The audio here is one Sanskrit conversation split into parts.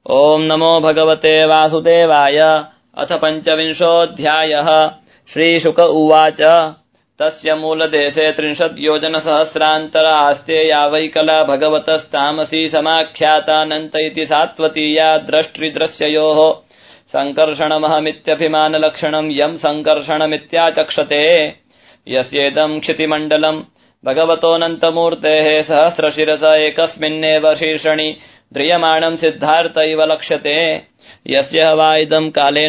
ओम नमो भगवते वासुदेवाय। अथ पंचविंशोऽध्यायः। श्रीशुक उवाच। तस्य मूलदेशे 30 योजनसहस्रान्तरा आस्ते यावैकला भगवतस्तामसी समाख्यातानन्त इति सात्वतीया दृष्टिदृश्ययोः सङ्कर्षणमहमित्यभिमानलक्षणं यं सङ्कर्षणमित्याचक्षते। यस्येदं क्षितिमण्डलम् भगवतोऽनन्तमूर्तेः सहस्रशिरस एकस्मिन्नेव शीर्षणि द्रियमाणं सिद्धार्थ इव लक्ष्यते। यस्य वा इदं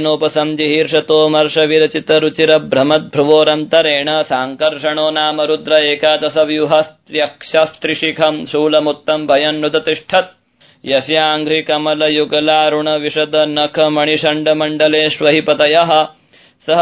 कालेनोपसंजिहीर्षतो मर्षविरचितरुचिरभ्रमद्भ्रुवोरन्तरेण साङ्कर्षणो नाम रुद्र एकादशव्यूहस्त्र्यक्षस्त्रिशिखं शूलमुत्तं भयन्नुदतिष्ठत्। यस्याङ्घ्रिकमलयुगलारुणविशदनखमणिषण्डमण्डलेष्वहि पतयः सह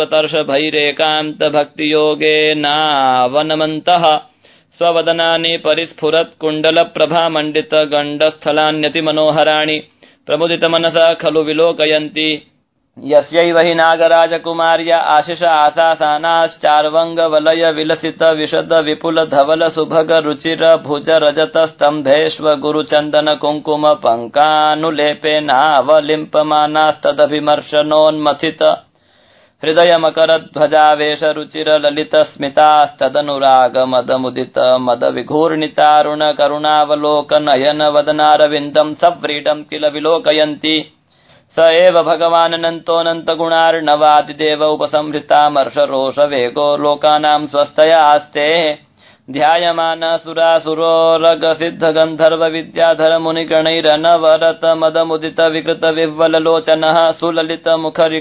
सात्वतर्षभैरेकान्तभक्तियोगेनावनमन्तः। स्ववदनानि परिस्फुरत् कुण्डलप्रभामण्डित गण्डस्थलान्यतिमनोहराणि प्रमुदितमनसा खलु विलोकयन्ति। यस्यैव हि नागराजकुमार्य आशिष आशासानाश्चार्वङ्गवलय विलसित विशद विपुल धवल सुभग रुचिर भुज रजत स्तम्भेष्व गुरुचन्दन कुङ्कुम पङ्कानुलेपेनावलिम्पमानास्तदभिमर्शनोन्मथित हृदय मकरध्वजावेश रुचिर ललित स्मितास्तदनुराग मदमुदित मद विघूर्णितारुण करुणावलोकनयन वदनारविन्दं सव्रीडं किल विलोकयन्ति। स एव भगवाननन्तोऽनन्त गुणार्णवादिदेव उपसंहृतामर्ष रोष वेगो लोकानां स्वस्तया आस्ते। ध्यायमान सुरासुरोरग सिद्ध गन्धर्व विद्याधर मुनिगणैरनवरत मदमुदित विकृत विह्वल लोचनः सुललित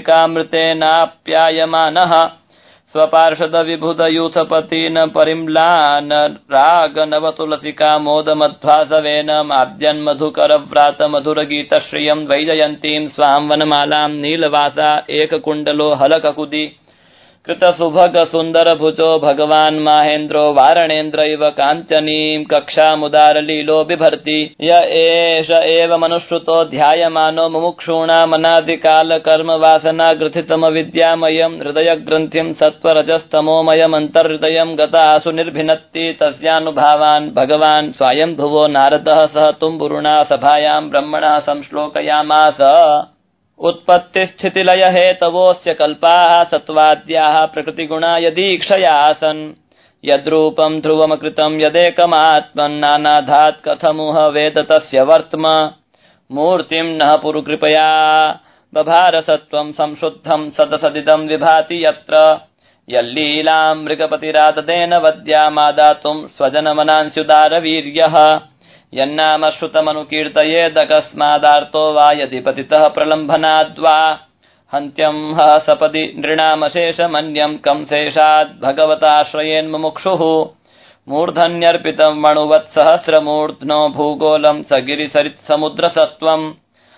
मुखरिकामृतेनाप्यायमानः। स्वपार्षद विबुध यूथपतीन परिम्लान राग नव तुलसिका मोद मध्वासवेन माद्यन् मधुकर व्रात मधुर गीत श्रियं वैजयन्तीं स्वां वनमालां नीलवासा एककुण्डलो हलककुदी कृत सुभग सुन्दर भुजो भगवान् माहेन्द्रो वारणेन्द्र इव काञ्चनीं कक्षामुदार लीलो बिभर्ति। य एष एव मनुश्रुतो ध्यायमानो मुमुक्षूणामनादिकाल कर्म वासना ग्रथितम विद्यामयं हृदय ग्रन्थिं सत्त्वरजस्तमोमयमन्तर्हृदयं गतासु निर्भिनत्ति। तस्यानुभावान् भगवान् स्वयं भुवो नारदः सह तुम्बुरुणा सभायां ब्रह्मणः संश्लोकयामास। उत्पत्तिस्थितिलय हेतवोऽस्य कल्पाः सत्त्वाद्याः प्रकृतिगुणा यदीक्षयासन्। यद्रूपं ध्रुवमकृतं यदेकमात्मन्नानाधात् कथमुह वेद तस्य वर्त्म। मूर्तिं नः पुरुकृपया बभार सत्त्वं संशुद्धं सदसदिदं विभाति यत्र। यल्लीलां मृगपतिराततेन वद्यामादातुं स्वजनमनांस्युदारवीर्यः। यन्नाम श्रुतमनुकीर्तयेदकस्मादार्तो वा यदि पतितः प्रलम्भनाद्वा हन्त्यं ह सपदि नृणामशेषमन्यं कंसेषाद् भगवताश्रयेन्मुमुक्षुः। मूर्धन्यर्पितं मणुवत्सहस्रमूर्ध्नो भूगोलं सगिरिसरित्समुद्रसत्त्वम्।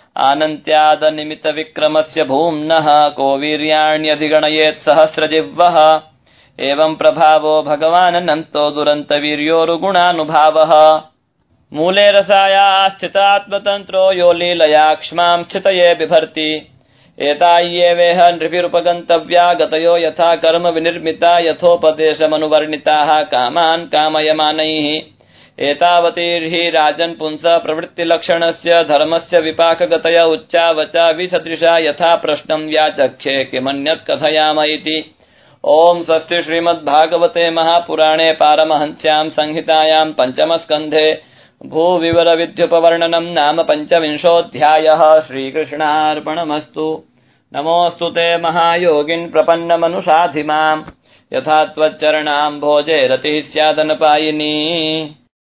आनन्त्यादनिमितविक्रमस्य भूम्नः को वीर्याण्यधिगणयेत् सहस्रजिह्वः। एवं प्रभावो भगवाननन्तो दुरन्तवीर्योरुगुणानुभावः। मूले रसाया स्थितात्मतन्त्रो यो लीलया क्ष्मां स्थितये बिभर्ति। एताय्येवेह नृभिरुपगन्तव्या गतयो यथा कर्म विनिर्मिता यथोपदेशमनुवर्णिताः कामान् कामयमानैः। एतावतीर्हि राजन् पुंस प्रवृत्तिलक्षणस्य धर्मस्य विपाकगतय उच्चावचा विसदृशा यथा प्रश्नं व्याचख्ये किमन्यत् कथयाम इति। ओम स्वस्ति श्रीमद्भागवते महापुराणे पारमहंस्यां संहितायां पंचमस्कन्धे भूविवरविद्युपवर्णनं नाम पंचविंशोऽध्यायः। श्रीकृष्णार्पणमस्तु। नमोऽस्तु ते महायोगिन् प्रपन्नमनुषाधि माम् यथा त्वच्चरणाम्भोजे रतिः स्यादनपायिनी।